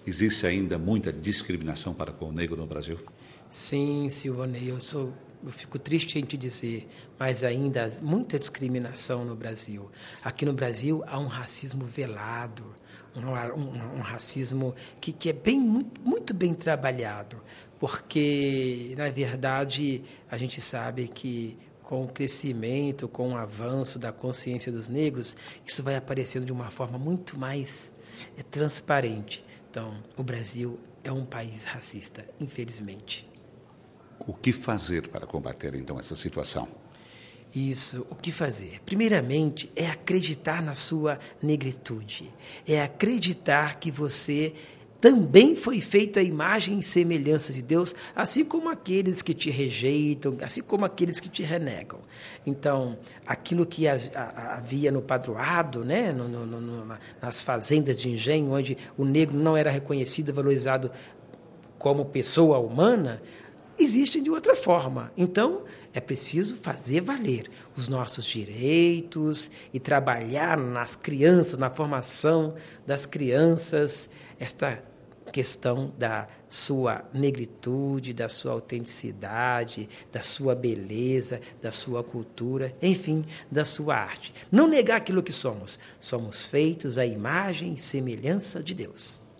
Existe ainda muita discriminação para com o negro no Brasil? Sim, Silvanei, eu fico triste em te dizer, mas ainda há muita discriminação no Brasil. Aqui no Brasil há um racismo velado, um racismo que é muito bem trabalhado, porque, na verdade, a gente sabe que com o crescimento, com o avanço da consciência dos negros, isso vai aparecendo de uma forma muito mais transparente. Então, o Brasil é um país racista, infelizmente. O que fazer para combater, então, essa situação? Isso, o que fazer? Primeiramente, é acreditar na sua negritude. É acreditar que você também foi feito à imagem e semelhança de Deus, assim como aqueles que te rejeitam, assim como aqueles que te renegam. Então, aquilo que havia no padroado, né, nas fazendas de engenho, onde o negro não era reconhecido e valorizado como pessoa humana, existem de outra forma. Então, é preciso fazer valer os nossos direitos e trabalhar nas crianças, na formação das crianças, esta questão da sua negritude, da sua autenticidade, da sua beleza, da sua cultura, enfim, da sua arte. Não negar aquilo que somos. Somos feitos à imagem e semelhança de Deus.